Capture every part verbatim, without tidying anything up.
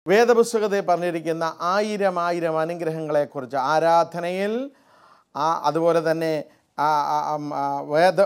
വേദപുസ്തകത്തിൽ പറഞ്ഞിരിക്കുന്ന ആയിരം ആയിരം അനുഗ്രഹങ്ങളെക്കുറിച്ച് ആരാധനയിൽ അതുപോലെ തന്നെ വേദ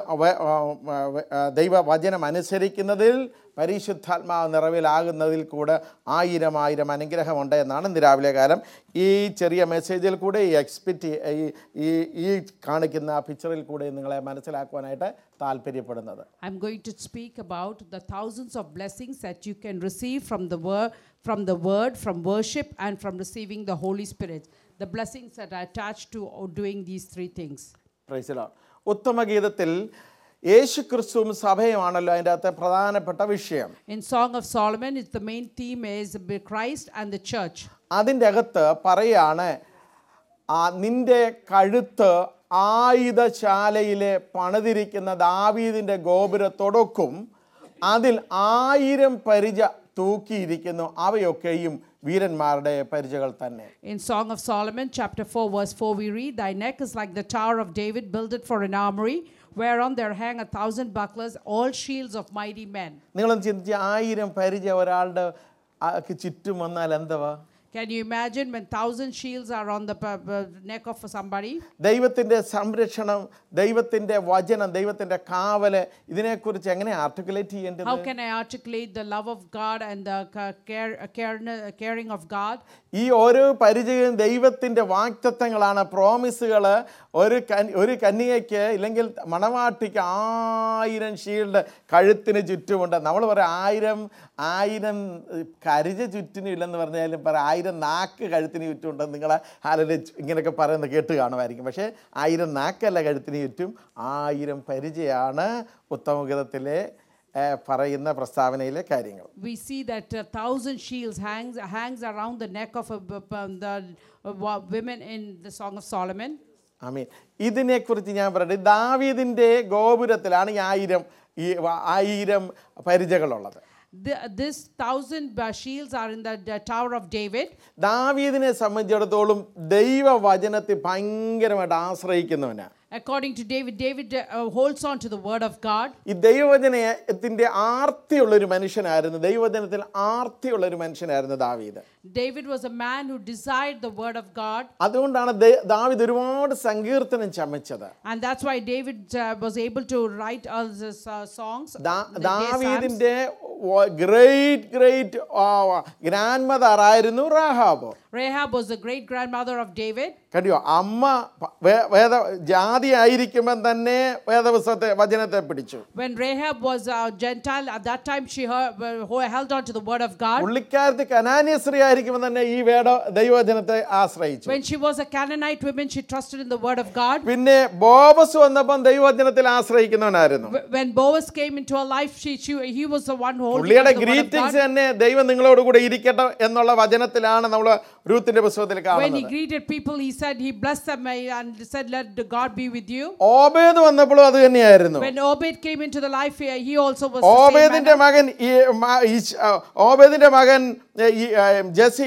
ദൈവവചനം അനുസരിക്കുന്നതിൽ പരിശുദ്ധാത്മാവ് നിറവിലാകുന്നതിൽ കൂടെ ആയിരം ആയിരം അനുഗ്രഹമുണ്ട് എന്നാണ് ഇന്ന് രാവിലെ കാലം ഈ ചെറിയ മെസ്സേജിൽ കൂടെ ഈ എക്സ്പെക്റ്റ് ഈ ഈ കാണിക്കുന്ന പിക്ചറിൽ കൂടെ നിങ്ങളെ മനസ്സിലാക്കുവാനായിട്ട് താല്പര്യപ്പെടുന്നത്. I'm going to speak about the thousands of blessings that you can receive from the word, from the word, from worship, and from receiving the Holy Spirit. The blessings that are attached to doing these three things. Praise the Lord. ഉത്തമഗീതത്തിൽ യേശു ക്രിസ്തുവും സഭയുമാണല്ലോ അതിൻ്റെ അകത്തെ പ്രധാനപ്പെട്ട വിഷയം. In Song of Solomon, it's the main theme is Christ and the church. അതിൻ്റെ അകത്ത് പറയാണ് നിന്റെ കഴുത്ത് ആയുധശാലയിലെ പണിതിരിക്കുന്ന ദാവീദിന്റെ ഗോപുരത്തോടൊക്കും അതിൽ ആയിരം പരിച തൂക്കിയിരിക്കുന്നു അവയൊക്കെയും വീരന്മാരുടെ പരിചകൾ തന്നെ. In Song of Solomon chapter four verse four we read, thy neck is like the tower of David builded for an armory whereon there hang a thousand bucklers, all shields of mighty men. നിങ്ങളൊന്ന് ചിന്തിച്ച് ആയിരം പരിച ഒരാളുടെ ചുറ്റും വന്നാൽ എന്തുവാ? Can you imagine when thousand shields are on the neck of somebody? ദൈവത്തിന്റെ സംരക്ഷണം, ദൈവത്തിന്റെ വചനം, ദൈവത്തിന്റെ കാവല് ഇതിനെക്കുറിച്ച് എങ്ങനെ ആർട്ടിക്കുലേറ്റ് ചെയ്യേണ്ടത്? How can I articulate the love of God and the care, care, caring of God? ഈ ഓരോ പരിചയം ദൈവത്തിന്റെ വാഗ്ദത്തങ്ങളാണ്, പ്രോമിസുകൾ. ഒരു ഒരു കന്യകയ്ക്ക് ഇല്ലെങ്കിൽ മണവാട്ടിക്ക് ആയിരം ഷീൽഡ് കഴുത്തിന് ചുറ്റുമുണ്ട്. നമ്മൾ പറയാം ആയിരം ആയിരം കരിച ചുറ്റിനും ഇല്ലെന്ന് പറഞ്ഞാലും പറയാം ആയിരം നാക്ക് കഴുത്തിന് ചുറ്റുമുണ്ടെന്ന് നിങ്ങളെ ആരെങ്കിലും ഇങ്ങനെയൊക്കെ പറയുന്നത് കേട്ട് കാണുമായിരിക്കും. പക്ഷേ ആയിരം നാക്കല്ല കഴുത്തിന് ചുറ്റും, ആയിരം പരിചയാണ് ഉത്തമഗീതത്തിലെ പറയുന്ന പ്രസ്താവനയിലെ കാര്യങ്ങൾ. We see that a thousand shields hangs hangs around the neck of a, the uh, women in the Song of Solomon. ആമീൻ. ഇതിനെക്കുറിച്ച് ഞാൻ പറയട്ടെ, ദാവീദിന്റെ ഗോപുരത്തിലാണ് ഈ ആയിരം ഈ ആയിരം പരിചകളുള്ളത്. The, this thousand uh, shields are in the, the Tower of David. ദാവീദിനെ സംബന്ധിച്ചിടത്തോളം ദൈവവചനത്തെ ഭയങ്കരമായിട്ട് ആശ്രയിക്കുന്നവനാണ്. According to David, David uh, holds on to the word of God. ഈ ദൈവവചനത്തിന്റെ ആർത്തിയുള്ള ഒരു മനുഷ്യനായിരുന്നു, ദൈവവചനത്തിൽ ആർത്തിയുള്ള ഒരു മനുഷ്യനായിരുന്നു ദാവീദ്. David was a man who desired the word of God. അതുകൊണ്ടാണ് ദാവീദ് ഒരുപാട് സങ്കീർത്തനം ചമച്ചത്. And that's why David uh, was able to write all these uh, songs. ദാവീദിന്റെ great great grandmother ആയിരുന്നു റാഹാബ്. Rahab was the great grandmother of David. കണ്ടിയോ, അമ്മ വേദ ജാതി ആയിരിക്കുമ്പോൾ തന്നെ വേദപുസ്തകത്തെ വചനത്തെ പിടിച്ചു. When Rahab was a Gentile at that time, she held on to the word of God. പുള്ളിക്കാരത്തി കനാന്യ സ്ത്രീ ആയിരിക്കുമ്പോൾ തന്നെ ഈ വേദ ദൈവവചനത്തെ ആശ്രയിച്ചു. When she was a Canaanite woman, she trusted in the word of God. പിന്നെ ബോവസ് വന്നപ്പോൾ ദൈവവചനത്തിൽ ആശ്രയിക്കുന്നവനായിരുന്നു. When Boaz came into her life, she, she he was the one who holding പുള്ളിയുടെ the word of God. Greetings തന്നെ ദൈവം നിങ്ങളോട് കൂടെ ഇരിക്കട്ടെ എന്നുള്ള വചനത്തിലാണ് നമ്മൾ രൂത്തിന്റെ പുസ്തകത്തിൽ കാണുന്നത്. When he greeted people, he said he blessed them and said let God be with you. ഓബേദ് വന്നപ്പോഴും അത് തന്നെയായിരുന്നു. When Obed came into the life, he also was ഓബേദിന്റെ മകൻ ഓബേദിന്റെ മകൻ ജെസി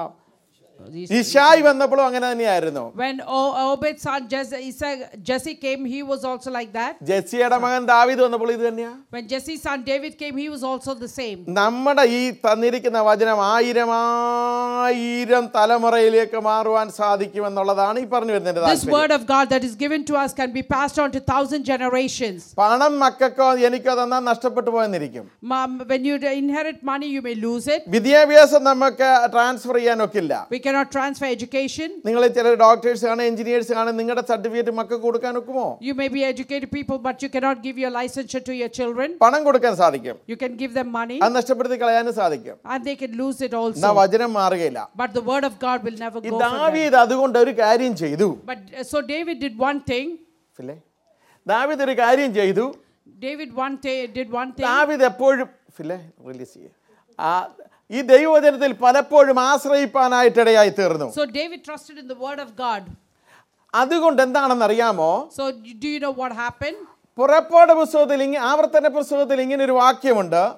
ഇശായി വന്നപ്പോഴും അങ്ങനെ തന്നെയായിരുന്നു. When Obed's son Jesse came, he was also like that. ജെസിയുടെ മകൻ ദാവീദ് വന്നപ്പോൾ ഇത് തന്നെയാ. When Jesse's son David came, he was also the same. നമ്മുടെ ഈ തന്നിരിക്കുന്ന വചനം ആയിരം ആയിരം തലമുറയിലേക്ക് മാറുവാൻ സാധിക്കുമെന്നുള്ളതാണ് ഈ പറഞ്ഞു വരുന്നത്. This word of God that is given to us can be passed on to thousand generations. പണം മക്കൾക്കോ എനിക്കോ തന്നാൽ നഷ്ടപ്പെട്ടു പോയെന്നിരിക്കും. When you inherit money, you may lose it. വിദ്യാഭ്യാസം നമുക്ക് ട്രാൻസ്ഫർ ചെയ്യാനൊക്കില്ല. We cannot transfer education. നിങ്ങൾ ചില ഡോക്ടേഴ്സ് ആണ്, എഞ്ചിനീയേഴ്സ് ആണ്, നിങ്ങളുടെ സർട്ടിഫിക്കറ്റ് മക്കൾക്ക് കൊടുക്കാൻ ഒക്കുമോ? You may be educated people, but you cannot give your licensure to your children. പണം കൊടുക്കാൻ സാധിക്കും. You can give them money. അത് നഷ്ടപ്പെടുത്തി കളയാനും സാധിക്കും. And they can lose it also. എന്നാ വചനം മാറുകയില്ല. But the word of God will never go for them. ദാവീദ് അതുകൊണ്ട് ഒരു കാര്യം ചെയ്തു. But uh, so David did one thing. ഫിലേ ദാവീദ് ഒരു കാര്യം ചെയ്തു. David one day did one thing. ദാവീദ് എപ്പോഴും ഫിലേ റിലീസ് ചെയ്യേ ആ ഈ ദൈവവചനത്തിൽ പലപ്പോഴും ആശ്രയിപ്പാനായിട്ടിടയായി തീർന്നു. So David trusted in the word of God. അതുകൊണ്ട് എന്താണെന്ന് അറിയാമോ? So do you know what happened? പുറപ്പാട് പുസ്തകത്തിൽ ആവർത്തന പുസ്തകത്തിൽ ഇങ്ങനെ ഒരു വാക്യമുണ്ട്.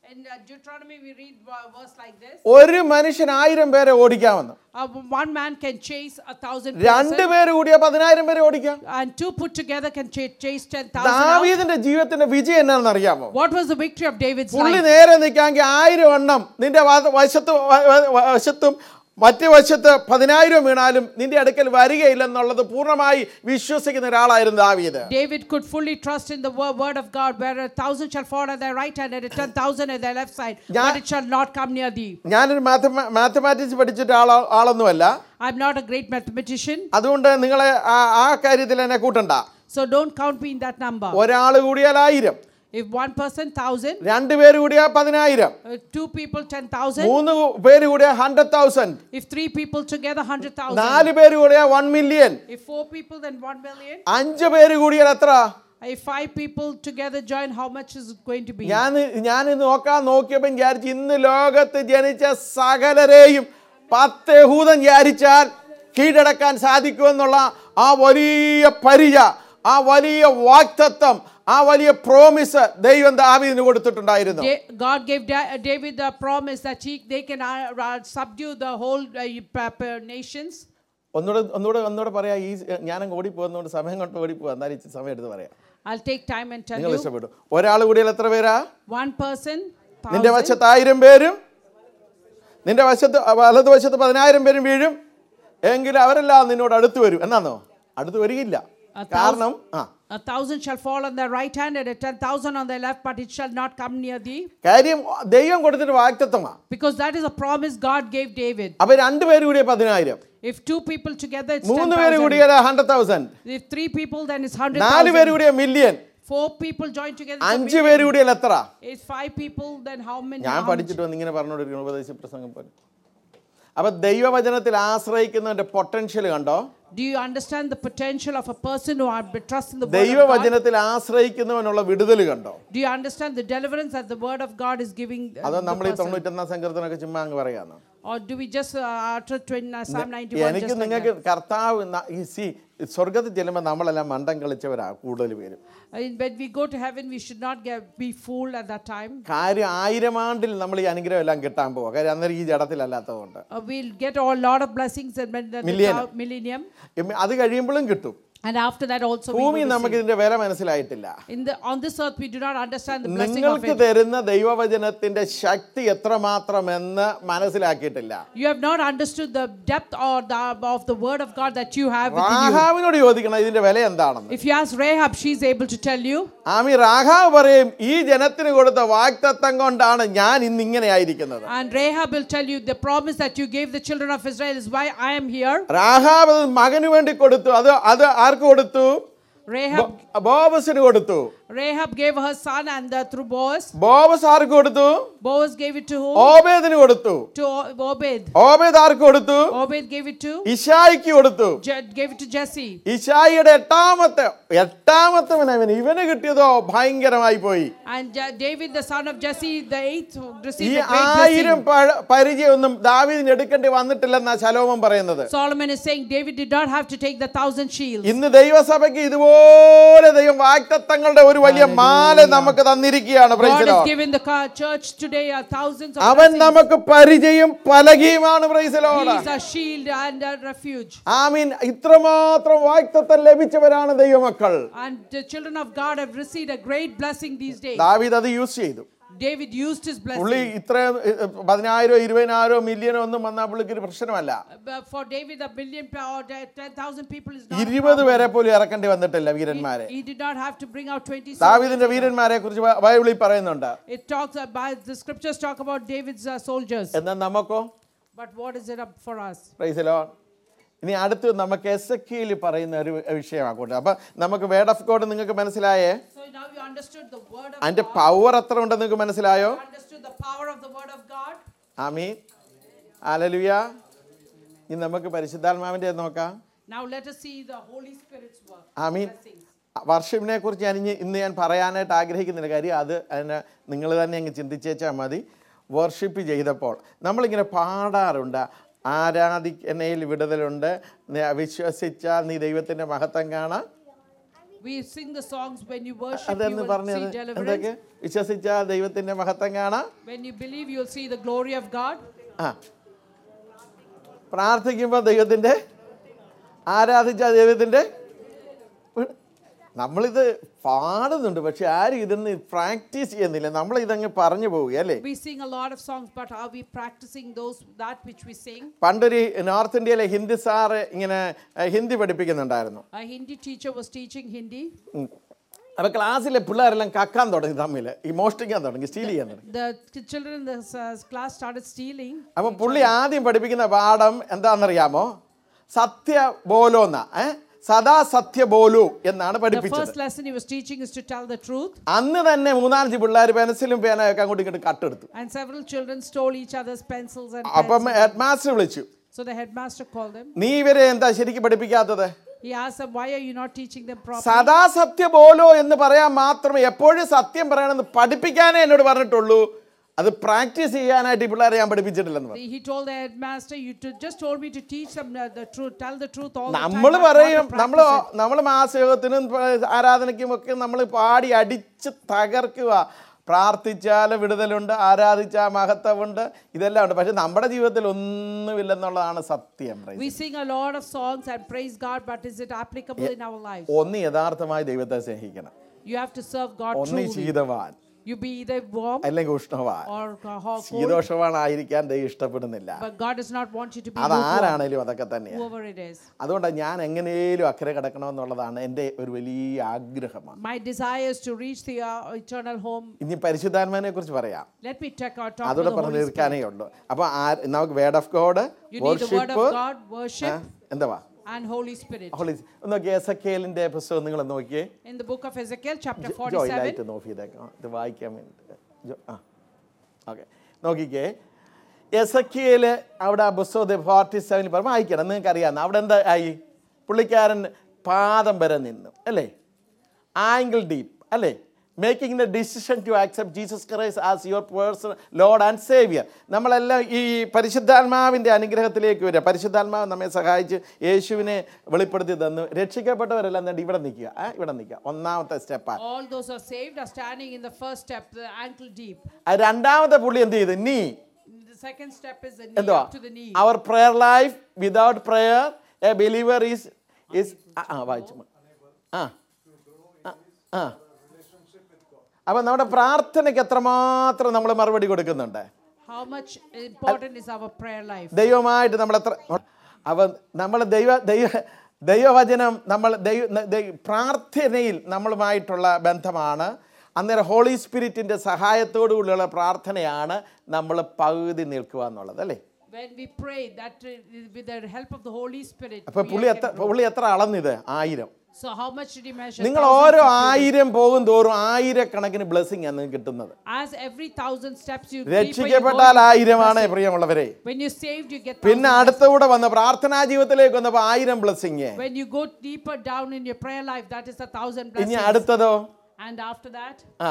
In uh, Deuteronomy, we read uh, verse like this. ഒരു മനുഷ്യൻ ആയിരം പേരെ ഓടിക്കാമെന്ന്. Uh, one man can chase a thousand രണ്ട് persons, പേര് കൂടിയ പതിനായിരം പേരെ ഓടിക്കാം. and two put together can ch- chase ten thousand. ദാവീദിന്റെ ജീവിതത്തിന്റെ വിജയം എന്നാണെന്ന് അറിയാമോ? What was the victory of David's പുള്ളി life? നേരെ നിൽക്കാമെങ്കിൽ ആയിരം എണ്ണം നിന്റെ വ- വശത്ത് വ- വ- വശത്തും മറ്റു വശത്ത് പതിനായിരം വീണാലും നിന്റെ അടുക്കൽ വരികയില്ലെന്നുള്ളത് പൂർണ്ണമായി വിശ്വസിക്കുന്ന ഒരാളായിരുന്നു ദാവീദ്. David could fully trust in the wo- word of God, where a thousand shall fall at thy right hand and a ten thousand at thy left side, ഞാൻ- but it shall not come near thee. ഞാനൊരു mathematics പഠിച്ചിട്ട് ആളോ ആളൊന്നുമല്ല, I'm not a great mathematician, അതുകൊണ്ട് നിങ്ങളെ ആ- ആ കാര്യത്തിൽ എന്നെ കൂട്ടണ്ട. so don't count me in that number. ഒരാൾ കൂടിയാൽ ആയിരം, If one person, thousand, രണ്ട് പേര് കൂടിയാൽ പതിനായിരം, uh, two people, ten thousand, മൂന്ന് പേര് കൂടിയാൽ hundred thousand, if three people together, hundred thousand, നാല് പേര് കൂടിയാൽ one million, if four people, then one million, അഞ്ച് പേര് കൂടിയാൽ എത്ര? if five people together join, how much is it going to be? ഞാൻ ഞാൻ നോക്കാൻ നോക്കിയപ്പോൾ വിചാരിച്ചു ഇന്ന് ലോകത്ത് ജനിച്ച സകലരെയും പത്ത് യഹൂദൻ വിചാരിച്ചാൽ കീഴടക്കാൻ സാധിക്കുമെന്നുള്ള ആ വലിയ പരിച, ആ വലിയ വാഗ്ദത്തം, ആ വലിയ പ്രോമിസ് ദൈവം ദാവീദിന് കൊടുത്തിട്ടുണ്ടായിരുന്നു. Da- God gave Da- uh, David the promise that he they can uh, uh, subdue the whole uh, p- p- nations. ഒന്നുകൂടെ ഒന്നുകൂടെ ഒന്നുകൂടെ പറയാം. ഈ ഞാനങ്ങ് ഓടിപ്പോകുന്നതുകൊണ്ട് സമയം കൊണ്ട് ഓടിപ്പോകാം. എന്നാലും ഇച്ചിരി സമയം എടുത്ത് പറയാം. I'll take time and tell നിങ്ങൾ you. ഇഷ്ടപ്പെട്ടു. ഒരാൾ കൂടിയാൽ എത്ര പേരാ? One person, നിന്റെ thousand. വശത്ത് ആയിരം പേരും നിന്റെ വശത്ത് വലത് വശത്ത് പതിനായിരം പേരും വീഴും എങ്കിൽ അവരെല്ലാം നിന്നോട് അടുത്ത് വരും. എന്നാന്നോ? അടുത്ത് വരികയില്ല. A കാരണം ആ A thousand shall fall on their right hand and a ten thousand on their left, but it shall not come near thee. കാര്യം ദൈവം കൊടുത്തിട്ട് വാഗ്ദത്തമാണ്. Because that is a promise God gave David. അപ്പൊ രണ്ടുപേര് കൂടിയ പതിനായിരം, If two people together, it's ten മൂന്ന് പേര് thousand. കൂടിയ hundred thousand, If three people, then it's hundred നാല് പേര് thousand. കൂടിയ million, Four people join together. it's a അഞ്ച് million. പേര് കൂടിയാൽ എത്ര? If five people, then how many? ഞാൻ how much? പഠിച്ചിട്ട് വന്ന് ഇങ്ങനെ പറഞ്ഞോണ്ടിരിക്കണം ഉപദേശ പ്രസംഗം പോലെ. അപ്പൊ ദൈവവചനത്തിൽ ആശ്രയിക്കുന്നതിന്റെ പൊട്ടൻഷ്യൽ കണ്ടോ? Do you understand the potential of a person who are trust in the word of God? ദൈവവചനത്തിൽ ആശ്രയിക്കുന്നവനുള്ള വിടുതൽ കണ്ടോ? Do you understand the deliverance that the word of God is giving? uh, അതോ the നമ്മൾ ഈ person? തൊണ്ണൂറ്റൊന്നാം സങ്കീർത്തനമൊക്കെ ചുമ്മാ അങ്ങ് പറയാന്ന്? Or do we just uh, utter twen- uh, Psalm ninety-one എനിക്ക് just like നിങ്ങൾക്ക് that? കർത്താവ് ന- ഈ സി സ്വർഗത്തിൽ ചെല്ലുമ്പോൾ നമ്മളെല്ലാം മണ്ടം കളിച്ചവരാ കൂടുതൽ പേരും. Uh, When we go to heaven, we should not get, be fooled at that time. കാര്യം ആയിരം ആണ്ടിൽ നമ്മൾ ഈ അനുഗ്രഹം എല്ലാം കിട്ടാൻ പോവാ. കാര്യം അന്നേരം ഈ ജഡത്തിലല്ലാത്തതുകൊണ്ട് Uh, we'll get a lot of blessings and when the, the Million. thou- millennium. അത് കഴിയുമ്പോഴും കിട്ടും. And after that also we ഭൂമി will നമുക്ക് receive. ഇതിന്റെ വില മനസ്സിലായിട്ടില്ല. In the, on this earth, we do not understand the blessing of നിങ്ങൾക്ക് it. തരുന്ന ദൈവവചനത്തിന്റെ ശക്തി എത്രമാത്രമെന്ന് മനസ്സിലാക്കിയിട്ടില്ല. You have not understood the depth or the, of the word of God that you have within you. റാഹാവിനോട് ചോദിക്കണം ഇതിന്റെ വില എന്താണെന്ന്. If you ask Rahab, she is able to tell you. Ami റാഹാവ് പറയും ഈ ജനത്തിന് കൊടുത്ത വാഗ്ദത്തം കൊണ്ടാണ് ഞാൻ ഇന്ന് ഇങ്ങനെ ആയിരിക്കുന്നത്. And Rahab will tell you the promise that you gave the children of Israel is why I am here. റാഹാവ് അത് മകന് വേണ്ടി കൊടുത്തു. അത് അത് ആർക്ക് കൊടുത്തു? Rahab, ബോവസിന് കൊടുത്തു. Rahab gave her son and uh, through Boaz. Boaz ആർക്ക് കൊടുത്തു? Boaz gave it to whom? ഓബേദിന് കൊടുത്തു. To O- Obed. ഓബേദ് ആർക്ക് കൊടുത്തു? Obed gave it to? ഇശായിക്ക് കൊടുത്തു. Je- gave it to Jesse. ഇശായിയുടെ എട്ടാമത്തെ എട്ടാമത്തവൻ അവൻ ഇവന് കിട്ടിയതോ ഭയങ്കരമായി പോയി. And Je- David, the son of Jesse, the eighth, ഈ received a great ആയിരം blessing. പ- പരിചയമൊന്നും ദാവീദിന് എടുക്കേണ്ടി വന്നിട്ടില്ലെന്നാ ശലോമൻ പറയുന്നത്. Solomon is saying David did not have to take the thousand shields. ഇന്ന് ദൈവസഭയ്ക്ക് ഇതുപോലെ ദൈവം വാഗ്ദത്തങ്ങളുടെ ഒരു വലിയ മാല നമുക്ക് തന്നിരിക്കുകയാണ്. God praise the has Lord. given the ca- church today uh, thousands of അവൻ blessings. നമുക്ക് പരിചയം പലകയുമാണ്. Praise the Lord. He is a shield and a refuge. ആമീൻ. ഇത്രമാത്രം വാഗ്ദത്തം ലഭിച്ചവരാണ് ദൈവമക്കൾ. And the children of God have received a great blessing these days. ദാവീദ് അത് യൂസ് ചെയ്തു. David used his പുള്ളി blessing. ഇത്ര പതിനായിരോ ഇരുപതിനായിരോ മില്യനോ ഒന്നും വന്നാൽ പുള്ളിക്ക് ഒരു പ്രശ്നമല്ല. But for David, a billion pe- or ten thousand people is not a ഇരുപത് problem. പേരെ പോലും ഇറക്കേണ്ടി വന്നിട്ടില്ല വീരന്മാരെ. He did not have to bring out twenty ദാവീദിന്റെ soldiers. വീരന്മാരെ കുറിച്ച് ബൈബിളിൽ പറയുന്നുണ്ട്. It talks about, the scriptures talk about David's uh, soldiers. എന്നാൽ നമുക്കോ? But what is it up for us? Praise the Lord. ഇനി അടുത്ത് നമുക്ക് എസെക്കിയേൽ പറയുന്ന ഒരു വിഷയമാക്കോട്ടെ. അപ്പൊ നമുക്ക് വേർഡ് ഓഫ് ഗോഡ് നിങ്ങൾക്ക് മനസ്സിലായേ? So now you understood the word of അതിന്റെ God. പവർ എത്ര ഉണ്ടെന്ന് നിങ്ങൾക്ക് മനസ്സിലായോ? You understood the power of the word of God. ആമീൻ. ഹല്ലേലൂയ. ഇനി നമുക്ക് പരിശുദ്ധാത്മാവിന്റെ നോക്കാം. Now let us see the Holy Spirit's work. Amin. Blessings. വർഷിപ്പിനെ കുറിച്ച് ഞാൻ ഇനി ഇന്ന് ഞാൻ പറയാനായിട്ട് ആഗ്രഹിക്കുന്നില്ല. കാര്യം അത് അതിനെ നിങ്ങൾ തന്നെ അങ്ങ് ചിന്തിച്ചേച്ചാൽ മതി. വർഷിപ്പ് ചെയ്തപ്പോൾ നമ്മളിങ്ങനെ പാടാറുണ്ട്, ആരാധിക്കുന്നതിൽ വിടുതലുണ്ട്, വിശ്വസിച്ചാൽ നീ ദൈവത്തിൻ്റെ മഹത്വം കാണാം. We sing the songs when you worship, you അതെന്ന് will പറഞ്ഞത് see deliverance. എന്തൊക്കെ? വിശ്വസിച്ചാൽ ദൈവത്തിന്റെ മഹത്വം കാണാം. When you believe, you'll see the glory of God. ആ പ്രാർത്ഥിക്കുമ്പോൾ ദൈവത്തിന്റെ, ആരാധിച്ച ദൈവത്തിന്റെ. നമ്മളിത് പാടുന്നുണ്ട്, പക്ഷെ ആരും ഇതൊന്ന് പ്രാക്ടീസ് ചെയ്യുന്നില്ല. നമ്മൾ ഇതങ്ങ് പറഞ്ഞു പോവുക അല്ലേ? We sing a lot of songs, but are we practicing those that which we sing? പണ്ടൊരു നോർത്ത് ഇന്ത്യയിലെ ഹിന്ദി സാറ് ഇങ്ങനെ Hindi പഠിപ്പിക്കുന്നുണ്ടായിരുന്നു. A Hindi teacher was teaching Hindi. അപ്പോൾ ക്ലാസ്സിലെ പിള്ളേരെല്ലാം കക്കാൻ തുടങ്ങി, തമ്മിൽ ഈ മോഷ്ടിക്കാൻ തുടങ്ങി, സ്റ്റീൽ ചെയ്യാൻ തുടങ്ങി. The children in the uh, class started stealing. അപ്പം പുള്ളി ആദ്യം പഠിപ്പിക്കുന്ന പാഠം എന്താണെന്നറിയാമോ? സത്യ ബോലോന്ന, ഏഹ് സദാ സത്യ ബോലു എന്നാണ് The പഠിപ്പിച്ചത്. first lesson he was teaching is to tell the truth. അന്ന് തന്നെ മൂന്നാലഞ്ച് പിള്ളേർ പെൻസിലും പേനയൊക്കെ അങ്ങോട്ടും ഇങ്ങോട്ടും കട്ടെടുത്തു. And several children stole each other's pencils and അപ്പം pens. ഹെഡ് മാസ്റ്റർ വിളിച്ചു. So the headmaster called them. നീ ഇവരെ എന്താ ശരിക്കും പഠിപ്പിക്കാത്തത്? He asked them, why are you not teaching them properly? സദാ സത്യ ബോലോ എന്ന് പറയാൻ മാത്രമേ, എപ്പോഴും സത്യം പറയണമെന്ന് പഠിപ്പിക്കാനേ എന്നോട് പറഞ്ഞിട്ടുള്ളൂ. അത് പ്രാക്ടീസ് ചെയ്യാനായിട്ട് ഈ പിള്ളേരെ ഞാൻ പഠിപ്പിച്ചിട്ടില്ലെന്ന് പറഞ്ഞു. He told the headmaster, you to, just told me to teach them uh, the truth, tell the truth all the time. നമ്മൾ but not to പറയും, നമ്മൾ practice it. നമ്മൾ മാസയോഗത്തിനും ആരാധനയ്ക്കും ഒക്കെ നമ്മൾ പാടി അടിച്ച് തകർക്കുക. പ്രാർത്ഥിച്ചാൽ വിടുതലുണ്ട്, ആരാധിച്ചാൽ മഹത്വമുണ്ട്, ഇതെല്ലാം ഉണ്ട്. പക്ഷെ നമ്മുടെ ജീവിതത്തിൽ ഒന്നുമില്ലെന്നുള്ളതാണ് സത്യം. We sing a lot of songs and praise God, but is it applicable in our lives? ഒന്ന് യഥാർത്ഥമായി ദൈവത്തെ സ്നേഹിക്കണം. You have to serve God ഒന്ന് truly. ശീതവാൻ You be either warm അല്ലെങ്കിൽ ഉഷ്ണവാൻ. or cold. ശീതോഷവാനായിരിക്കാൻ ദൈവം ഇഷ്ടപ്പെടുന്നില്ല. But God does not want you to be അത് lukewarm, ആരാണേലും അതൊക്കെ തന്നെയാണ്. whoever it is. അതുകൊണ്ട് ഞാൻ എങ്ങനെയും അക്കരെ കിടക്കണമെന്നുള്ളതാണ് എൻ്റെ ഒരു വലിയ ആഗ്രഹമാണ്. My desire is to reach the uh, eternal home. ഇനി പരിശുദ്ധാത്മാവിനെ കുറിച്ച് പറയാം. Let me check out talk അതോടെ to the പറഞ്ഞു Holy തീർക്കാനേ Spirit. ഉള്ളൂ. അപ്പൊ നമുക്ക് word of God, You need the word of worship, God, worship, എന്താ and Holy Spirit. ഹോളി നോക്കിയേ. എസെക്കിയേലിന്റെ പുസ്തകം നിങ്ങൾ നോക്കിയേ. In the book of Ezekiel, chapter ജോയിലായിട്ട് forty-seven. നോക്കിയതേക്കാം, ഇത് വായിക്കാൻ വേണ്ടി. ആ ഓക്കെ, നോക്കിക്കേ. എസെക്കിയേല് അവിടെ ആ പുസ്തകത്തിൽ ഫോർട്ടി സെവനിൽ പറഞ്ഞു, വായിക്കണം, നിങ്ങൾക്ക് അറിയാവുന്ന. അവിടെ എന്താ ആയി? പുള്ളിക്കാരൻ പാദം വരെ നിന്നു അല്ലേ? ആംഗിൾ ഡീപ്പ് അല്ലേ? Making the decision to accept Jesus Christ as your personal Lord and Saviour. നമ്മളെല്ലാം ഈ പരിശുദ്ധാത്മാവിൻ്റെ അനുഗ്രഹത്തിലേക്ക് വരിക. പരിശുദ്ധാത്മാവ് നമ്മെ സഹായിച്ച് യേശുവിനെ വെളിപ്പെടുത്തി തന്നു. രക്ഷിക്കപ്പെട്ടവരെല്ലാം എന്താ ഇവിടെ നിൽക്കുക, ആ ഇവിടെ നിൽക്കുക. ഒന്നാമത്തെ സ്റ്റെപ്പാണ്. All those who are saved are standing in the first step, the ankle deep. രണ്ടാമത്തെ പുള്ളി എന്ത് ചെയ്തു? നീ. The second step is the knee, എന്തുവാ? up to the knee. അവർ prayer life without prayer a believer is is ആ വായിച്ചു ആ ആ അപ്പം നമ്മുടെ പ്രാർത്ഥനയ്ക്ക് എത്രമാത്രം നമ്മൾ മറുപടി കൊടുക്കുന്നുണ്ട്? How much important is our prayer life? ദൈവമായിട്ട് നമ്മൾ എത്ര അപ്പം നമ്മൾ ദൈവ ദൈവ ദൈവവചനം നമ്മൾ ദൈവ പ്രാർത്ഥനയിൽ നമ്മളുമായിട്ടുള്ള ബന്ധമാണ്. അന്നേരം ഹോളി സ്പിരിറ്റിൻ്റെ സഹായത്തോടു കൂടിയുള്ള പ്രാർത്ഥനയാണ് നമ്മൾ പകുതി നിൽക്കുക എന്നുള്ളത് അല്ലേ? When we pray that uh, with the help of the Holy Spirit. അപ്പം we പുള്ളി are എത്ര can grow. പുള്ളി എത്ര അളന്നിത്? ആയിരം. So how much did he measure? നിങ്ങൾ Thousands ഓരോ of people. ആയിരം പോകും തോറും ആയിരക്കണക്കിന് ബ്ലെസ്സിങ് ആണ് കിട്ടുന്നത്. As every thousand steps you രക്ഷിക്കപ്പെട്ടാൽ ആയിരമാണ് പ്രിയമുള്ളവരെ. When you're saved, you get പിന്നെ thousands. അടുത്തൂടെ വന്ന് പ്രാർത്ഥനാ ജീവിതത്തിലേക്ക് വന്നപ്പോൾ ആയിരം blessing. When you go deeper down in your prayer life, that is a thousand ഇനി blessings. അടുത്തതോ? And after that, ആ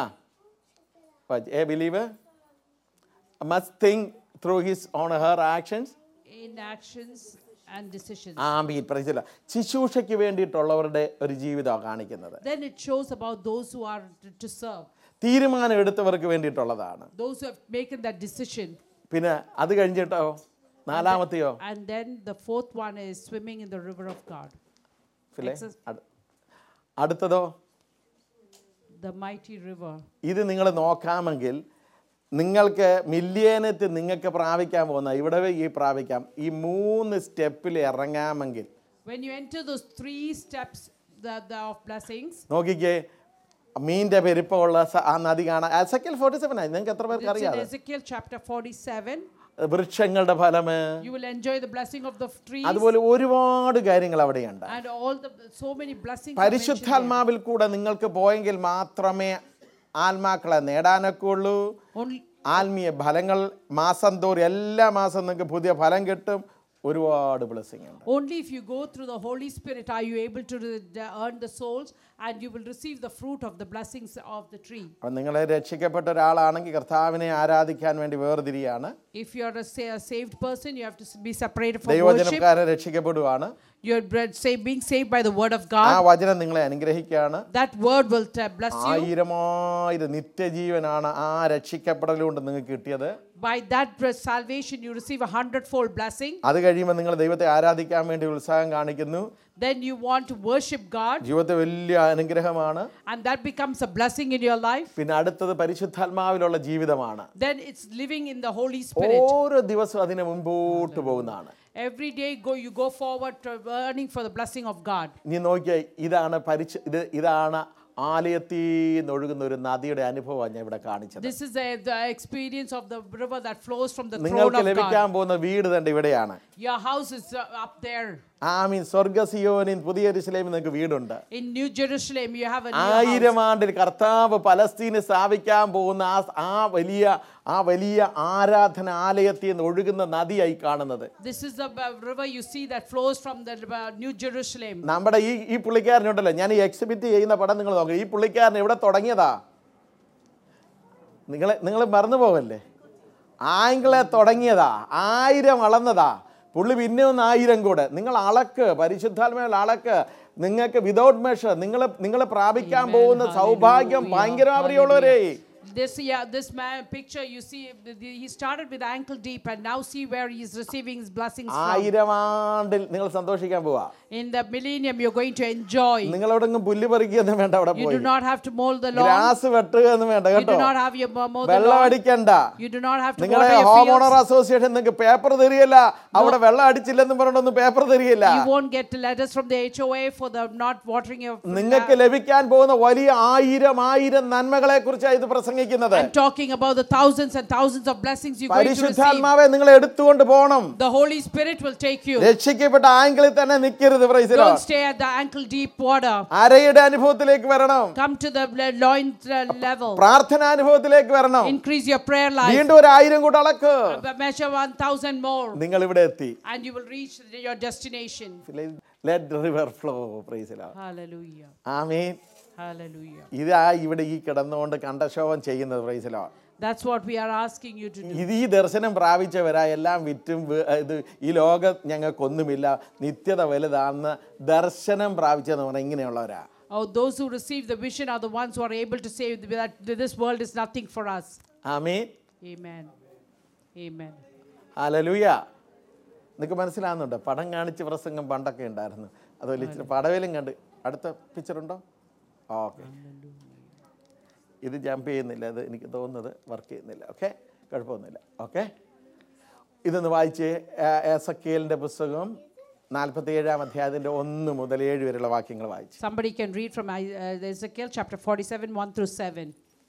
a believer must think through his own or her actions. in actions and decisions. ആമീൻ. Praise the Lord. ശുശ്രൂഷയ്ക്ക് വേണ്ടിയിട്ടുള്ളവരുടെ ഒരു ജീവിതമാണ് കാണിക്കുന്നത്. Then it shows about those who are to, to serve. തീരുമാനം എടുത്തവർക്ക് വേണ്ടിയിട്ടുള്ളതാണ്. Those who have taken that decision. പിന്നെ അത് കഴിഞ്ഞിട്ടോ നാലാമത്തെയോ? And then the fourth one is swimming in the river of God. Exodus. അടുത്തതോ? The mighty river. ഇത് നിങ്ങൾ നോക്കാമെങ്കിൽ നിങ്ങൾക്ക് മില്യനത്തിൽ നിങ്ങൾക്ക് പ്രാപിക്കാൻ പോകുന്ന ഇവിടെ ഈ പ്രാപിക്കാം ഈ മൂന്ന് സ്റ്റെപ്പിൽ ഇറങ്ങാമെങ്കിൽ. When you enter those three steps the, the of blessings. നോക്കിക്കേ, മീൻ്റെ പെരുപ്പമുള്ള ആ നദി കാണാം. എസെക്കിയേൽ ഫോർട്ടി സെവൻ ആയി നിങ്ങൾക്ക് എത്ര പേർക്ക് അറിയാം? Ezekiel chapter forty-seven. വൃക്ഷങ്ങളുടെ ഫലം. You will enjoy the blessing of the trees. അതുപോലെ ഒരുപാട് കാര്യങ്ങൾ അവിടെയുണ്ട്. And all the so many blessings. പരിശുദ്ധാത്മാവിൽ കൂടെ നിങ്ങൾക്ക് പോയെങ്കിൽ മാത്രമേ ആത്മാക്കളെ നേടാനൊക്കെ ഉള്ളൂ. ആത്മീയ ഫലങ്ങൾ മാസം തോറും എല്ലാ മാസം നിങ്ങൾക്ക് പുതിയ ഫലം കിട്ടും. ഒരുപാട് ബ്ലെസ്സിങ് ഉണ്ട്. Only if you go through the Holy Spirit are you able to re- earn the souls, and you will receive the fruit of the blessings of the tree. അപ്പോൾ നിങ്ങൾ രക്ഷിക്കപ്പെട്ട ഒരാളാണെങ്കിൽ കർത്താവിനെ ആരാധിക്കാൻ വേണ്ടി വേർതിരിയാണ്. If you are a, sa- a saved person, you have to s- be separated from worship. ദൈവവചനക്കാരൻ രക്ഷിക്കപ്പെടുവാണ്. You are bred- say, being saved by the word of ആ God. വചനം നിങ്ങളെ അനുഗ്രഹിക്കുകയാണ്. That word will t- bless you. ആയിരമായിരം നിത്യജീവനാണ് ആ രക്ഷിക്കപ്പെടലുകൊണ്ട് നിങ്ങൾക്ക് കിട്ടിയത്. By that bre- salvation, you receive a hundredfold blessing. അത് കഴിയുമ്പോൾ നിങ്ങൾ ദൈവത്തെ ആരാധിക്കാൻ വേണ്ടി ഉത്സാഹം കാണിക്കുന്നു. Then you want to worship God, ജീവിതത്തെ വലിയ അനുഗ്രഹമാണ്. and that becomes a blessing in your life. പിന്നെ അടുത്തത് പരിശുദ്ധാത്മാവിലുള്ള ജീവിതമാണ്. Then it's living in the Holy Spirit. ഓരോ ദിവസവും അതിനെ മുമ്പോട്ട് പോകുന്നതാണ്. Every day go you go forward to earning for the blessing of God. നീ നോക്കിയേ, ഇതാണ് പരിശു ഇത് ഇതാണ് ആലയത്തിൽ നിന്ന് ഒഴുകുന്ന ഒരു നദിയുടെ അനുഭവമാണ് ഞാൻ ഇവിടെ കാണിച്ചത്. This is the, the experience of the river that flows from the throne നിങ്ങൾക്ക് of ലഭിക്കാൻ God. പോകുന്ന വീട് തന്നെ ഇവിടെയാണ്. Your house is uh, up there. ആമീൻ. സ്വർഗ്ഗസിയോനിൽ പുതിയ യെരൂശലേമിൽ നിങ്ങൾക്ക് വീടുണ്ട്. In New Jerusalem you have a new house. ആയിരം ആണ്ടിൽ കർത്താവ് പലസ്തീന് സ്ഥാപിക്കാൻ പോകുന്ന ആ ആ വലിയ ആ വലിയ ആരാധന ആലയത്തിൽ നിന്ന് ഒഴുകുന്ന നദിയായി കാണുന്നത്. This is the uh, river you see that flows from the uh, New Jerusalem. നമ്മുടെ ഈ ഈ പുള്ളിക്കാരനുണ്ടല്ലോ, ഞാൻ ഈ എക്സിബിറ്റ് ചെയ്യുന്ന പടം നിങ്ങൾ നോക്കുക. ഈ പുള്ളിക്കാരൻ എവിടെ തുടങ്ങിയതാ? നിങ്ങൾ നിങ്ങൾ മറന്നു പോവല്ലേ? ആംഗിളെ തുടങ്ങിയതാ, ആയിരം അളന്നതാ. പുള്ളി പിന്നെ ഒന്ന് ആയിരം കൂടെ. നിങ്ങൾ അളക്ക്, പരിശുദ്ധാത്മാവിൽ അളക്ക്. നിങ്ങൾക്ക് വിതൗട്ട് മെഷർ നിങ്ങൾ നിങ്ങൾ പ്രാപിക്കാൻ പോകുന്ന സൗഭാഗ്യം ഭയങ്കരമാവരിയുള്ളവരേ. This yeah, this man picture you see, he started with ankle deep, and now see where he is receiving his blessings from. ആയിരം ആണ്ടിൽ നിങ്ങൾ സന്തോഷിക്കാൻ പോവാ. In the millennium you're going to enjoy. നിങ്ങൾ എവിടെങ്കിലും പുല്ല് പറിക്കുകയൊന്നും വേണ്ട. അവിടെ You പോയി do not have to mow the lawn. Grass വെട്ടുകയൊന്നും വേണ്ട You do കേട്ടോ. not have your mow the വെള്ളം lawn. അടിക്കണ്ട. You do not have to നിങ്ങളുടെ water your home owner fields. Association നിങ്ങൾക്ക് പേപ്പർ തരികയില്ല. അവിടെ വെള്ളം അടിച്ചില്ലെന്നും പറഞ്ഞൊന്നും പേപ്പർ തരികയില്ല. You won't get letters from the H O A for the not watering your നിങ്ങൾക്ക് ലഭിക്കാൻ പോകുന്ന വലിയ ആയിരം ആയിരം നന്മകളെ കുറിച്ചാണ് ഇത് പ്രസംഗിക്കുന്നത്. I'm talking about the thousands and thousands of blessings you're going to receive. പരിശുദ്ധാത്മാവെ നിങ്ങൾ എടുത്തുകൊണ്ട് പോകണം. The Holy Spirit will take you. രക്ഷിക്കപ്പെട്ട ആംഗിളിൽ തന്നെ നിൽക്കരുത്. Praise the Don't Lord. stay at the ankle deep water. അരയുടെ അനുഭവത്തിലേക്ക് വരണം. Come to the loin level. പ്രാർത്ഥനാ അനുഭവത്തിലേക്ക് വരണം. Increase your prayer life. വീണ്ടും ഒരു ആയിരം കൂടെ അളക്ക്. Measure one thousand more. നിങ്ങൾ ഇവിടെ എത്തി. And you will reach your destination. Let the river flow. Praise the Lord. Hallelujah. Amen. Hallelujah. ഇതാ ഇവിടെ ഈ കിടന്നുകൊണ്ട് കണ്ടശോഭം ചെയ്യുന്നത്. Praise the Lord. That's what we are asking you to do. ഇത് ഈ ദർശനം പ്രാപിച്ചവരാ എല്ലാം വിറ്റും വി- ഇത് ഈ ലോകം ഞങ്ങൾക്കൊന്നുമില്ല, നിത്യത വലുതാണെന്ന് ദർശനം പ്രാപിച്ചെന്ന് പറഞ്ഞാൽ ഇങ്ങനെയുള്ളവരാ. Oh, those who receive the vision are the ones who are able to say that this world is nothing for us. ആമേൻ. Amen. Amen. ഹല്ലേലൂയ. നിങ്ങൾക്ക് മനസ്സിലാകുന്നുണ്ടോ? പടം കാണിച്ച് പ്രസംഗം പണ്ടൊക്കെ ഉണ്ടായിരുന്നു. അതുപോലെ ഇച്ചിരി പടവേലും കണ്ട്. അടുത്ത പിക്ചറുണ്ടോ? ഓക്കെ. ഇത് ജമ്പ് ചെയ്യുന്നില്ല. അത് എനിക്ക് തോന്നുന്നത് വർക്ക് ചെയ്യുന്നില്ല. ഓക്കെ, കുഴപ്പമൊന്നുമില്ല. ഓക്കെ, ഇതൊന്ന് വായിച്ച്. എസെക്കിയേലിൻ്റെ പുസ്തകം നാൽപ്പത്തി ഏഴാം അധ്യായത്തിൻ്റെ ഒന്ന് മുതൽ ഏഴ് വരെയുള്ള വാക്യങ്ങൾ വായിച്ചു. Somebody can read from uh, Ezekiel chapter forty-seven, one through seven.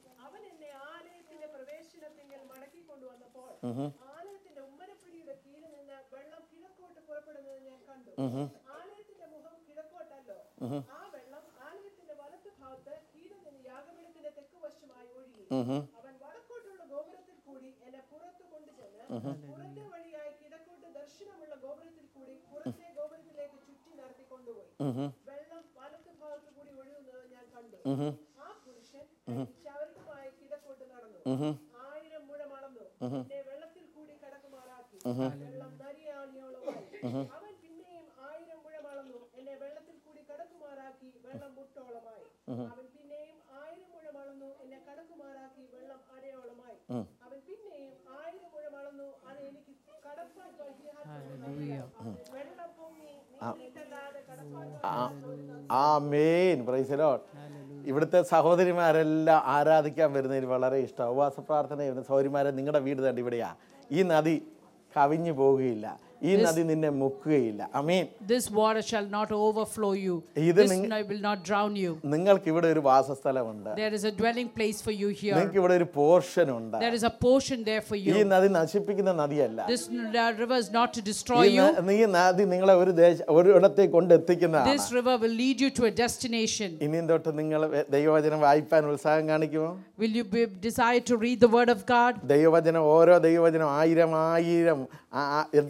അവൻ വടക്കോട്ടുള്ള ഗോപുരത്തിൽ കൂടി എന്നെ പുറത്തു കൊണ്ടുചെന്ന് പുറത്തെ വഴിയായി കിഴക്കോട്ട് ദർശനമുള്ള ഗോപുരത്തിൽ കൂടി പുറത്തെ ഗോപുരത്തിലേക്ക് ചുറ്റി നടത്തി കൊണ്ടുപോയി. വെള്ളം വലത്ത് ഭാഗത്തു കൂടി ഒഴുകുന്നത് ഞാൻ കണ്ടു. ആ പുരുഷൻ ചവരുമായി കിഴക്കോട്ട് നടന്നു. ആയിരം മുഴം അളന്നു എന്നെ വെള്ളത്തിൽ കൂടി കടക്കുമാറാക്കി. വെള്ളം നരിയാണിയോളമായി. അവൻ പിന്നെയും ആയിരം മുഴം അളന്നു എന്നെ വെള്ളത്തിൽ കൂടി കടക്കുമാറാക്കി. വെള്ളം മുട്ടോളമായി. അവൻ പിന്നെയും ആയിരം മുഴം അളന്നു എന്നെ കടക്കുമാറാക്കി. വെള്ളം അരയോളമായി. അവൻ പിന്നെയും ആയിരം മുഴം അളന്നു അത് എനിക്ക് കടപ്പാൻ വെള്ളം പൊങ്ങി നീട്ടല്ലാതെ കടപ്പാൻ. ആമേൻ. Praise the Lord. ഇവിടുത്തെ സഹോദരിമാരെല്ലാം ആരാധിക്കാൻ വരുന്നതിൽ വളരെ ഇഷ്ടം. ഉപവാസ പ്രാർത്ഥന ചെയ്യുന്ന സഹോദരിമാരെ, നിങ്ങളുടെ വീട് തന്നെ ഇവിടെയാ. ഈ നദി കവിഞ്ഞു പോവുകയില്ല. ഈ നദി നിന്നെ മുക്കുകയില്ല. ആമേൻ. This water shall not overflow you. ഇത് This will not drown you. നിങ്ങൾക്ക് ഇവിടെ ഒരു വാസസ്ഥലമുണ്ട്. There is a dwelling place for you here. നിങ്ങൾക്ക് ഇവിടെ ഒരു പോർഷൻ ഉണ്ട്. There is a portion there for ഈ you. നദി നശിപ്പിക്കുന്ന നദിയല്ല. This river is not to destroy ഈ you. ന- ഈ നദി നിങ്ങളെ ഒരു ദേശ ഒരു ഇടത്തേക്ക് കൊണ്ടെത്തിക്കുന്നതാണ്. This river will lead you to a destination. ഇനിയും തൊട്ട് നിങ്ങൾ ദൈവവചനം വായിക്കാൻ ഉത്സാഹം കാണിക്കുമോ? Will you be, desire to read the word of God? ദൈവവചനം, ഓരോ ദൈവവചനം ആയിരം ആയിരം ആ- ആ- എന്താ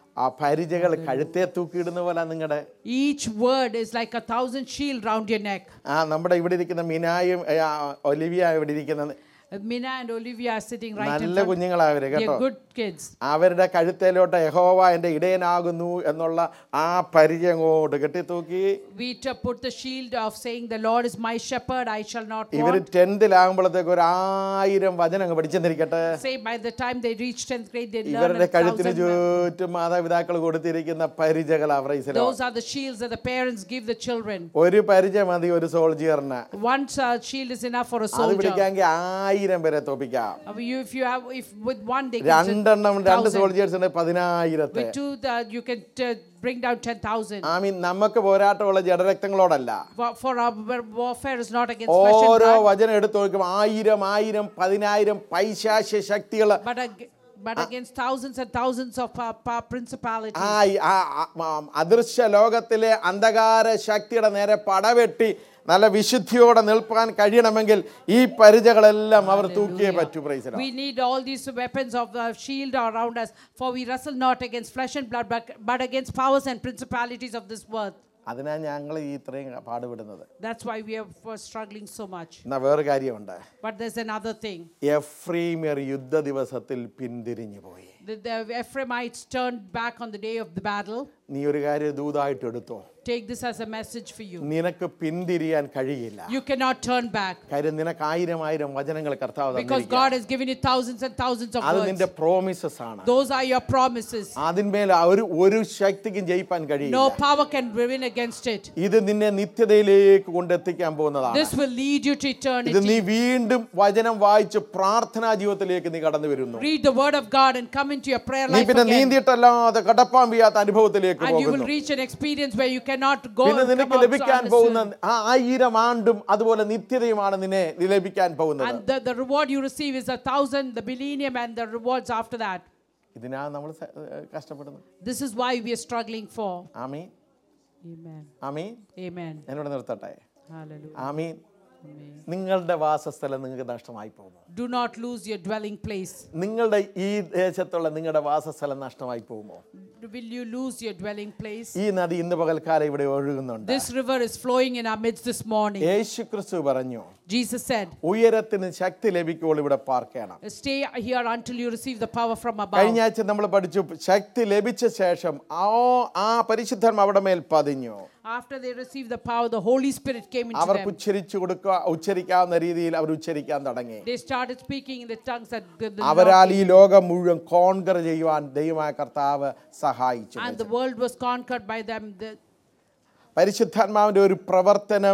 ആ പരിചകൾ കഴുത്തെ തൂക്കിയിടുന്ന പോലെ നിങ്ങളുടെ Each word is like a thousand shield round your neck. ആ നമ്മുടെ ഇവിടെ ഇരിക്കുന്ന മിനായും ഏ, ആ, ഒലിവിയ ഇവിടെ ഇരിക്കുന്ന Uh, Mina and Olivia are sitting right in നല്ല front. കുഞ്ഞുങ്ങളാ അവര് കേട്ടോ. They're good kids. അവരുടെ കഴുത്തേലോട്ട് യഹോവ എൻ്റെ ഇടയനാകുന്നു എന്നുള്ള ആ പരിചയം അങ്ങോട്ട് കെട്ടിത്തൂക്കി. We to put the shield of saying the Lord is my shepherd, I shall not ഇവര് want. ടെൻത്തിലാകുമ്പോഴത്തേക്ക് ഒരു ആയിരം വചനം അങ്ങ് പഠിച്ചെന്നിരിക്കട്ടെ. Say by the time they reach tenth grade, they learn ഇവരുടെ a കഴുത്തിന് thousand. ചുറ്റും മാതാപിതാക്കൾ കൊടുത്തിരിക്കുന്ന പരിചകളാ praise Lord. Those are the shields that the parents give the children. ഒരു പരിച മതി ഒരു സോൾജിയറിന്. One uh, shield is enough for a അത് soldier. പിടിക്കാമെങ്കിൽ ആയിരം പേരെ തോപ്പിക്കാം. Uh, you, if you have, if with one they can രണ്ടെണ്ണം രണ്ട് thousand. സോൾജിയേഴ്സ് ഉണ്ട് പതിനായിരത്തെ. With two, the, you can uh, bring down ten thousand. I mean നമുക്ക് പോരാട്ടമുള്ള ജഡരക്തങ്ങളോടല്ല. For, for our warfare is not against flesh and ഓരോ blood, വചനം എടുത്തു നോക്കും ആയിരം ആയിരം പതിനായിരം പൈശാചിക ശക്തികൾ but, ag- but against thousands and thousands of uh, pa- principalities. ആ ആ- ആ- ആ- അദൃശ്യ ലോകത്തിലെ അന്ധകാര ശക്തിയുടെ നേരെ പടവെട്ടി നല്ല വിശുദ്ധിയോടെ നിൽക്കാൻ കഴിയണമെങ്കിൽ ഈ പരിചകളെല്ലാം അവർ തൂക്കിയേ പറ്റൂ. Praise the lord. We need all these weapons of the shield around us, for we wrestle not against flesh and blood, but, but against powers and principalities of this world. അതിനാ ഞങ്ങൾ ഈ ഇത്രയും പാടുപെടുന്നത്. That's why we are uh, struggling so much. എന്നാ വേറെ കാര്യമുണ്ട്. But there's another thing. എഫ്രൈമ്യർ യുദ്ധ ദിവസത്തിൽ പിന്തിരിഞ്ഞു പോയി. The, the Ephraimites turned back on the day of the battle. നീ ഒരു കാര്യം ദൂതായിട്ട് എടുത്തോ. Take this as a message for you. നിനക്ക് പിന്തിരിയാൻ കഴിയില്ല. You cannot turn back. കാര്യം നിനക്ക് ആയിരം ആയിരം വചനങ്ങൾ കർത്താവ് Because തന്നിരിക്കുകയാണ്. God has given you thousands and thousands of അത് words. നിന്റെ പ്രോമിസസ് ആണ്. Those are your promises. അതിന്മേൽ ഒരു ഒരു ശക്തിക്കും ജയിപ്പാൻ കഴിയില്ല. No power can win against it. ഇത് നിന്നെ നിത്യതയിലേക്ക് കൊണ്ടെത്തിക്കാൻ പോകുന്നതാണ്. This will lead you to ഇത് eternity. നീ വീണ്ടും വചനം വായിച്ച് പ്രാർത്ഥനാ ജീവിതത്തിലേക്ക് നീ കടന്നു വരുന്നു. Read the word of God and come into your prayer നീ life പിന്നെ again. നീന്തിയിട്ടല്ലാതെ കടപ്പാൻ വയ്യാത്ത അനുഭവത്തിലേക്ക് And you will പോകുന്നു. reach an experience where you cannot go പിന്നെ and come നിനക്ക് out ലഭിക്കാൻ to പോകുന്ന understand. ആ ആയിരം ആണ്ടും അതുപോലെ നിത്യതയുമാണ് നിന്നെ ലഭിക്കാൻ പോകുന്നത്. And the, the reward you receive is a thousand, the millennium, and the rewards after that. ഇതിനാ നമ്മൾ സ- ഏഹ് കഷ്ടപ്പെടുന്നത്. This is why we are struggling for. Amin Amen. Amin. Amen. എന്നോട് നിർത്തട്ടെ. Hallelujah. ആമീൻ. Amen. നിങ്ങളുടെ വാസസ്ഥലം നിങ്ങൾക്ക് നഷ്ടമായി പോകുന്നു. Do not lose your dwelling place. നിങ്ങളുടെ ഈ ദേശത്തുള്ള നിങ്ങളുടെ വാസസ്ഥലം നഷ്ടമായി പോകുമോ? Will you lose your dwelling place? ഈ നദി ഇന്ന് പകൽക്കാലം ഇവിടെ ഒഴുകുന്നുണ്ട്. This river is flowing in our midst this morning. യേശു ക്രിസ്തു പറഞ്ഞു Jesus said, ഉയരത്തിന് ശക്തി ലഭിക്കുമ്പോൾ ഇവിടെ പാർക്കണം. stay here until you receive the power from above. കഴിഞ്ഞ ആഴ്ച നമ്മൾ പഠിച്ചു ശക്തി ലഭിച്ച ശേഷം ആ ആ പരിശുദ്ധം അവിടെ മേൽ പതിഞ്ഞു. After they received the power, the Holy Spirit came into അവർക്ക് them. ഉച്ചരിച്ചു കൊടുക്കുക ഉച്ചരിക്കാവുന്ന രീതിയിൽ അവർ ഉച്ചരിക്കാൻ തുടങ്ങി. They started speaking in the tongues that the, the അവരാൽ Lord ഈ gave. ലോകം മുഴുവൻ കോൺകർ ചെയ്യുവാൻ ദൈവമായ കർത്താവ് സഹായിച്ചു. And the world was conquered by them. The, പരിശുദ്ധാത്മാവിന്റെ ഒരു പ്രവർത്തനം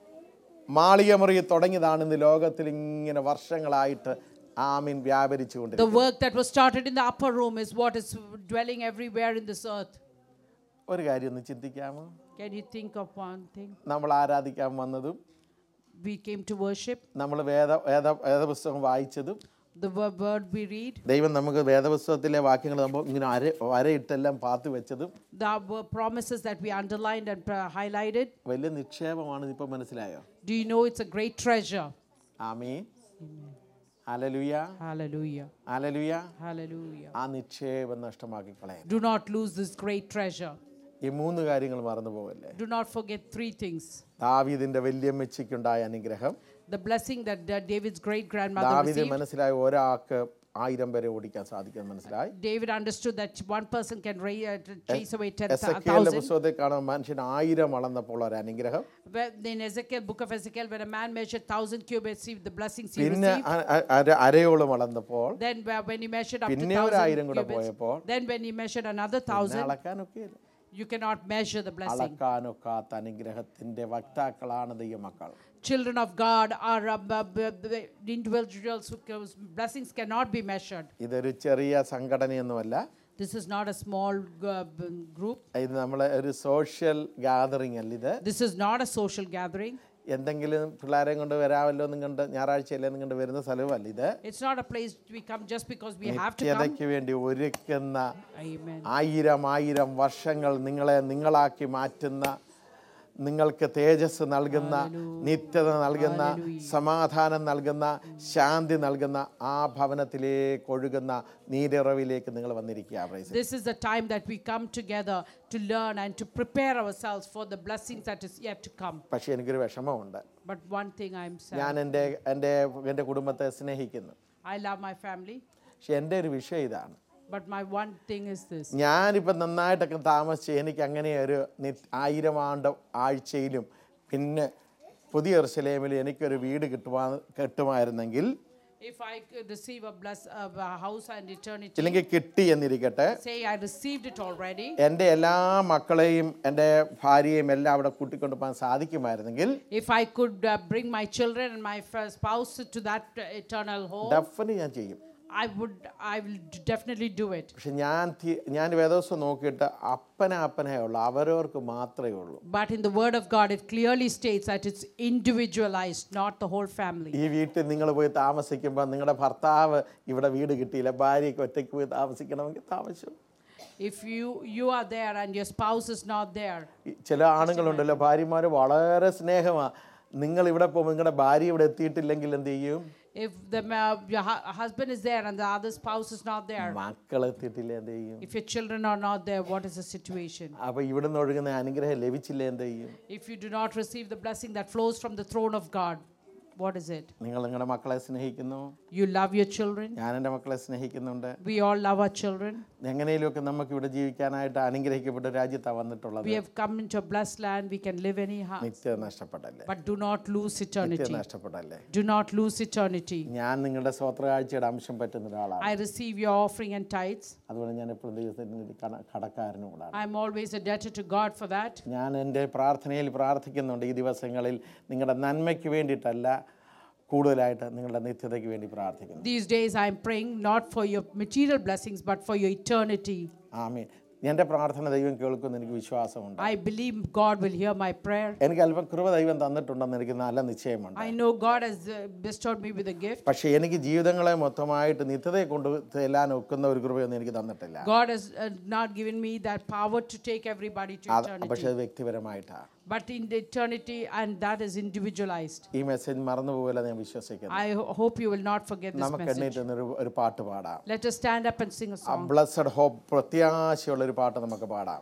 മാളികമുറിയിൽ തുടങ്ങിയതാണ് ഇന്ന് ലോകത്തിൽ ഇങ്ങനെ വർഷങ്ങളായിട്ട് ആമീൻ വ്യാപരിച്ചു the കൊണ്ടിരിക്കുന്നത്. work that was started in the upper room is what is dwelling everywhere in this earth. ഒരു കാര്യം ഒന്ന് ചിന്തിക്കാമോ? Can you think of one thing? നമ്മൾ ആരാധിക്കാൻ വന്നതും We came to worship. നമ്മൾ വേദ വേദ വേദപുസ്തകം വായിച്ചതും The wo- word we read, ദൈവം നമുക്ക് വേദപുസ്തകത്തിലെ വാക്യങ്ങൾ നമ്മൾ ഇങ്ങനെ അര വരയിട്ടെല്ലാം പാത്തു വെച്ചതും the were promises that we underlined and uh, highlighted. വലിയ നിക്ഷേപമാണ്. ഇപ്പം മനസ്സിലായോ? Do you know it's a great treasure? ആമീൻ. ഹല്ലേലൂയ. Hallelujah. ഹല്ലേലൂയ. Hallelujah. ആ നിക്ഷേപം നഷ്ടമാക്കി കളയാം. Do not lose this great treasure. ഈ മൂന്ന് കാര്യങ്ങൾ മറന്നു പോകല്ലേ. Do not forget three things. ദാവീദിന്റെ വല്യമ്മച്ചിക്കുണ്ടായ അനുഗ്രഹം. The blessing that uh, David's great grandmother ദാവീദ് received. മനസ്സിലായ ഒരാൾക്ക് ആയിരം പേരെ ഓടിക്കാൻ സാധിക്കും മനസ്സിലായി. David understood that one person can ra- uh, to chase away ten എസെക്കിയേലിന്റെ thousand. പുസ്തകത്തിൽ കാണാൻ മനുഷ്യൻ ആയിരം അളന്നപ്പോൾ ഒരു അനുഗ്രഹം. In Ezekiel, book of Ezekiel, when a man measured thousand cubits, received the blessings he പിന്നെ received. അ- അ- അര- അരയോളം അളന്നപ്പോൾ Then where- when he measured up to പിന്നെ ഒരു ആയിരം thousand കൂടെ cubits, പോയപ്പോൾ then when he measured another പിന്നെ thousand, അളക്കാനൊക്കെ you cannot measure the blessing. അളക്കാനൊക്കാത്ത അനുഗ്രഹത്തിന്റെ വക്താക്കളാണ് ദൈവമക്കൾ. Children of God are uh, b- b- b- individuals whose blessings cannot be measured. ഇതൊരു ചെറിയ സംഘടനയൊന്നുമല്ല. This is not a small uh, b- group. ഇത് നമ്മളെ ഒരു social gathering അല്ല ഇത്. This is not a social gathering. എന്തെങ്കിലും പിള്ളേരെ കൊണ്ട് വരാമല്ലോ നിങ്ങളുടെ ഞായറാഴ്ചയല്ലേ നിങ്ങളുടെ വരുന്ന സ്ഥലമല്ല ഇത്. It's not a place we come just because we have to come. നിത്യതയ്ക്ക് വേണ്ടി ഒരുക്കുന്ന Amen. ആയിരം ആയിരം വർഷങ്ങൾ നിങ്ങളെ നിങ്ങളാക്കി മാറ്റുന്ന നിങ്ങൾക്ക് തേജസ് നൽകുന്ന, നിത്യത നൽകുന്ന, സമാധാനം നൽകുന്ന, ശാന്തി നൽകുന്ന ആ ഭവനത്തിലേക്ക് ഒഴുകുന്ന നീരിറവിലേക്ക് നിങ്ങൾ വന്നിരിക്കുക. Praise the This is the time that we come together to learn and to prepare ourselves for the blessings that is yet to come. പക്ഷേ എനിക്കൊരു വിഷമമുണ്ട്. But one thing I'm ഞാൻ sad. എൻ്റെ എൻ്റെ എൻ്റെ കുടുംബത്തെ സ്നേഹിക്കുന്നു. I love my family, പക്ഷെ എൻ്റെ ഒരു വിഷയം ഇതാണ്. but my one thing is this. ഞാനിപ്പം നന്നായിട്ടൊക്കെ താമസിച്ച് എനിക്ക് അങ്ങനെ ഒരു നി- ആയിരം ആണ്ട് ആഴ്ചയിലും പിന്നെ പുതിയ യെരൂശലേമിൽ എനിക്കൊരു വീട് കിട്ടുവാ കിട്ടുമായിരുന്നെങ്കിൽ, If I could receive a bless uh, a house and eternity, ഇല്ലെങ്കിൽ കിട്ടി എന്നിരിക്കട്ടെ, say I received it already. എൻ്റെ എല്ലാ മക്കളെയും എൻ്റെ ഭാര്യയും എല്ലാം അവിടെ കൂട്ടിക്കൊണ്ട് പോകാൻ സാധിക്കുമായിരുന്നെങ്കിൽ If I could uh, bring my children and my f- spouse to that uh, eternal home, definitely ഞാൻ ചെയ്യും. I would, I will d- definitely do it. പക്ഷെ ഞാൻ തി- ഞാൻ വേദോസം നോക്കിയിട്ട് അപ്പന അപ്പനേ ഉള്ളൂ, അവരവർക്ക് മാത്രമേ ഉള്ളൂ. But in the Word of God, it clearly states that it's individualized, not the whole family. ഈ വീട്ടിൽ നിങ്ങൾ പോയി താമസിക്കുമ്പോൾ നിങ്ങളുടെ ഭർത്താവ് ഇവിടെ വീട് കിട്ടിയില്ല, ഭാര്യയ്ക്ക് ഒറ്റയ്ക്ക് പോയി താമസിക്കണമെങ്കിൽ താമസിച്ചു. If you you are there and your spouse is not there, ഈ ചില ആണുങ്ങളുണ്ടല്ലോ, ഭാര്യമാർ വളരെ സ്നേഹമാണ്. നിങ്ങൾ ഇവിടെ പോകുമ്പോൾ നിങ്ങളുടെ ഭാര്യ ഇവിടെ എത്തിയിട്ടില്ലെങ്കിൽ എന്ത് ചെയ്യും? if the ma- your hu- husband is there and the other spouse is not there, മക്കൾ എത്തിയിട്ടില്ല എന്ത് ചെയ്യും? if your children are not there, what is the situation? അപ്പൊ ഇവിടുന്ന് ഒഴുകുന്ന അനുഗ്രഹം ലഭിച്ചില്ല എന്ത് ചെയ്യും? If you do not receive the blessing that flows from the throne of God, what is it? നിങ്ങൾ നിങ്ങളുടെ മക്കളെ സ്നേഹിക്കുന്നു, You love your children. ഞാൻ എൻ്റെ മക്കളെ സ്നേഹിക്കുന്നുണ്ട്. We all love our children. എങ്ങനെയൊക്കെ നമുക്ക് ഇവിടെ ജീവിക്കാനായിട്ട് അനുഗ്രഹിക്കപ്പെട്ട രാജ്യത്താണ് വന്നിട്ടുള്ളത്. We have come into a blessed land. We can live anyhow. നിത്യത നഷ്ടപ്പെട്ടല്ലേ? But do not lose നിത്യത eternity. നഷ്ടപ്പെട്ടല്ലേ? Do not lose eternity. ഞാൻ നിങ്ങളുടെ സ്വത്രകാഴ്ചയുടെ അംശം പറ്റുന്ന ഒരാളാണ്. I receive your offering and tithes. അതുകൊണ്ട് ഞാൻ എപ്പോഴും ദൈവത്തിന് കടക്കാരനും കൂടാണ്. I'm always a debtor to God for that. ഞാൻ എൻ്റെ പ്രാർത്ഥനയിൽ പ്രാർത്ഥിക്കുന്നുണ്ട് ഈ ദിവസങ്ങളിൽ നിങ്ങളുടെ നന്മയ്ക്ക് വേണ്ടിയിട്ടല്ല, കൂടുതലായിട്ട് നിങ്ങളുടെ നിത്യതയ്ക്ക് വേണ്ടി പ്രാർത്ഥിക്കുന്നു. These days I'm praying not for your material blessings but for your eternity. ആമേൻ. എൻ്റെ പ്രാർത്ഥന ദൈവം കേൾക്കുമെന്ന് എനിക്ക് വിശ്വാസമുണ്ട്. I believe God will hear my prayer. എനിക്ക് അല്പം കൃപ ദൈവം തന്നിട്ടുണ്ടെന്ന് എനിക്ക് നല്ല നിശ്ചയമുണ്ട്. I know God has uh, bestowed me with a gift. പക്ഷേ എനിക്ക് ജീവിതങ്ങളെ മൊത്തമായിട്ട് നിത്യതയെ കൊണ്ട് ചെല്ലാൻ ഒക്കുന്ന ഒരു കൃപയൊന്നും എനിക്ക് തന്നിട്ടില്ല. God has uh, not given me that power to take everybody to അത് പക്ഷേ eternity. അത് വ്യക്തിപരമായിട്ടാണ്. But in the eternity, and that is individualized. ഈ മെസ്സേജ് മറന്നുപോകില്ല ഞാൻ വിശ്വസിക്കുന്നു. I ho- hope you will not forget this നമുക്ക് message. എണ്ണീറ്റ് ഒരു ഒരു പാട്ട് പാടാം. Let us stand up and sing a ആ song. ബ്ലസ്സഡ് ഹോപ്പ്, പ്രത്യാശയുള്ളൊരു പാട്ട് നമുക്ക് പാടാം.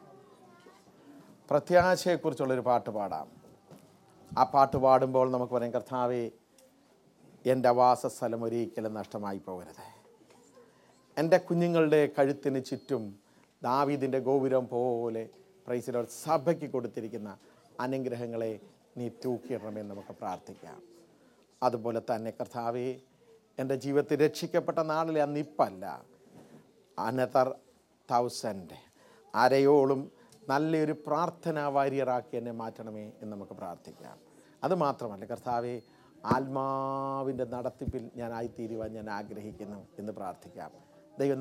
പ്രത്യാശയെക്കുറിച്ചുള്ളൊരു പാട്ട് പാടാം. ആ പാട്ട് പാടുമ്പോൾ നമുക്ക് പറയാം, കർത്താവേ എൻ്റെ വാസസ്ഥലം ഒരിക്കലും നഷ്ടമായി പോകരുത്. എൻ്റെ കുഞ്ഞുങ്ങളുടെ കഴുത്തിന് ചുറ്റും ദാവീദിൻ്റെ ഗോപുരം പോലെ പ്രൈസ് ലോർഡ് സഭയ്ക്ക് കൊടുത്തിരിക്കുന്ന അനുഗ്രഹങ്ങളെ നീ തൂക്കിയിടണമെന്ന് നമുക്ക് പ്രാർത്ഥിക്കാം. അതുപോലെ തന്നെ കർത്താവേ എൻ്റെ ജീവിതത്തിൽ രക്ഷിക്കപ്പെട്ട നാളിലെ അന്ന് ഇപ്പല്ല, അനദർ തൗസൻഡ് അരയോളം നല്ലൊരു പ്രാർത്ഥനാ വാരിയറാക്കി എന്നെ മാറ്റണമേ എന്ന് നമുക്ക് പ്രാർത്ഥിക്കാം. അതുമാത്രമല്ല കർത്താവേ, ആത്മാവിൻ്റെ നടത്തിപ്പിൽ ഞാൻ ആയിത്തീരുവാൻ ഞാൻ ആഗ്രഹിക്കുന്നു എന്ന് പ്രാർത്ഥിക്കാം.